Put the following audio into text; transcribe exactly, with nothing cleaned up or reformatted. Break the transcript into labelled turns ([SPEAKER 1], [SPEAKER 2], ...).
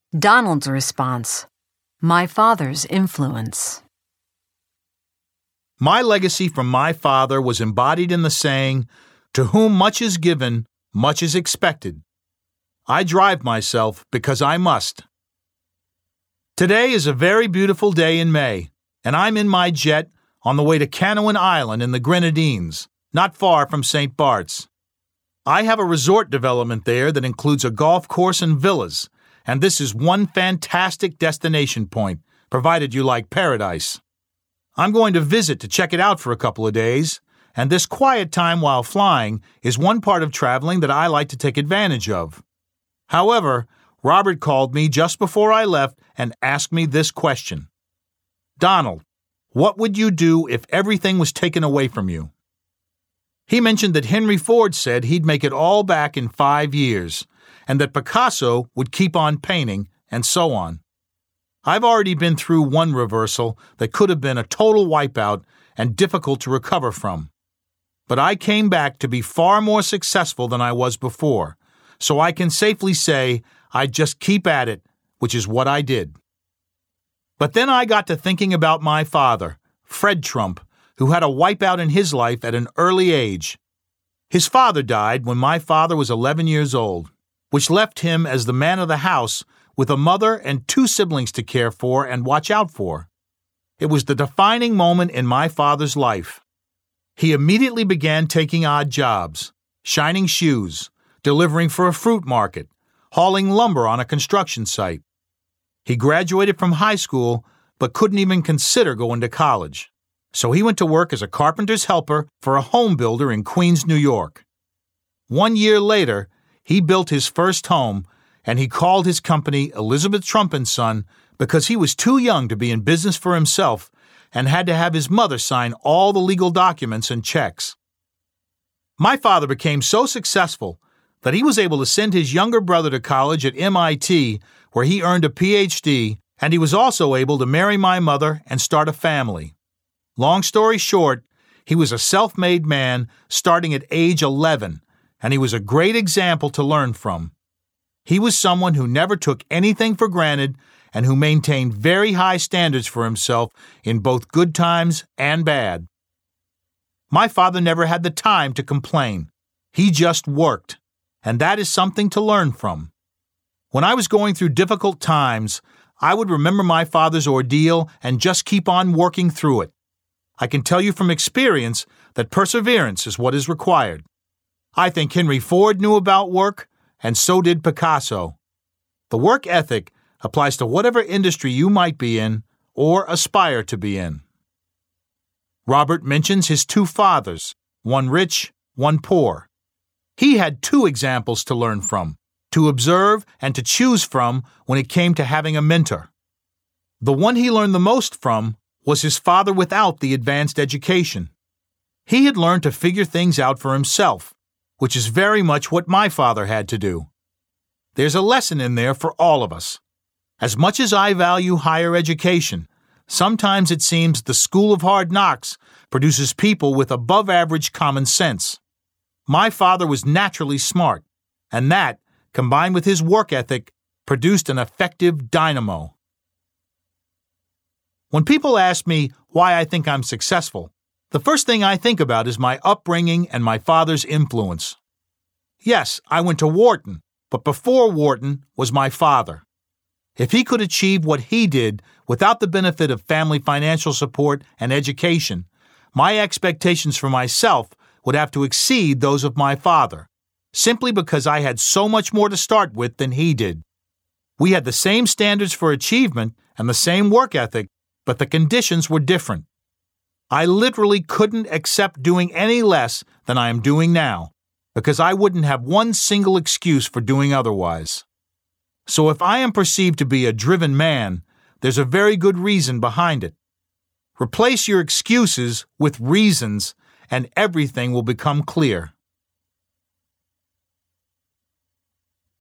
[SPEAKER 1] Donald's response: my father's influence.
[SPEAKER 2] My legacy from my father was embodied in the saying, "To whom much is given, much is expected." I drive myself because I must. Today is a very beautiful day in May, and I'm in my jet on the way to Canouan Island in the Grenadines, not far from Saint Bart's. I have a resort development there that includes a golf course and villas, and this is one fantastic destination point, provided you like paradise. I'm going to visit to check it out for a couple of days, and this quiet time while flying is one part of traveling that I like to take advantage of. However, Robert called me just before I left and asked me this question: Donald, what would you do if everything was taken away from you? He mentioned that Henry Ford said he'd make it all back in five years, and that Picasso would keep on painting, and so on. I've already been through one reversal that could have been a total wipeout and difficult to recover from. But I came back to be far more successful than I was before, so I can safely say I'd just keep at it, which is what I did. But then I got to thinking about my father, Fred Trump, who had a wipeout in his life at an early age. His father died when my father was eleven years old, which left him as the man of the house with a mother and two siblings to care for and watch out for. It was the defining moment in my father's life. He immediately began taking odd jobs, shining shoes, delivering for a fruit market, hauling lumber on a construction site. He graduated from high school but couldn't even consider going to college. So he went to work as a carpenter's helper for a home builder in Queens, New York. One year later, he built his first home, and he called his company Elizabeth Trump and Son because he was too young to be in business for himself and had to have his mother sign all the legal documents and checks. My father became so successful that he was able to send his younger brother to college at M I T, where he earned a P H D, and he was also able to marry my mother and start a family. Long story short, he was a self-made man starting at age eleven, and he was a great example to learn from. He was someone who never took anything for granted and who maintained very high standards for himself in both good times and bad. My father never had the time to complain. He just worked, and that is something to learn from. When I was going through difficult times, I would remember my father's ordeal and just keep on working through it. I can tell you from experience that perseverance is what is required. I think Henry Ford knew about work, and so did Picasso. The work ethic applies to whatever industry you might be in or aspire to be in. Robert mentions his two fathers, one rich, one poor. He had two examples to learn from, to observe and to choose from when it came to having a mentor. The one he learned the most from was his father without the advanced education. He had learned to figure things out for himself, which is very much what my father had to do. There's a lesson in there for all of us. As much as I value higher education, sometimes it seems the school of hard knocks produces people with above-average common sense. My father was naturally smart, and that, combined with his work ethic, produced an effective dynamo. When people ask me why I think I'm successful, the first thing I think about is my upbringing and my father's influence. Yes, I went to Wharton, but before Wharton was my father. If he could achieve what he did without the benefit of family financial support and education, my expectations for myself would have to exceed those of my father, simply because I had so much more to start with than he did. We had the same standards for achievement and the same work ethic, but the conditions were different. I literally couldn't accept doing any less than I am doing now, because I wouldn't have one single excuse for doing otherwise. So if I am perceived to be a driven man, there's a very good reason behind it. Replace your excuses with reasons, and everything will become clear.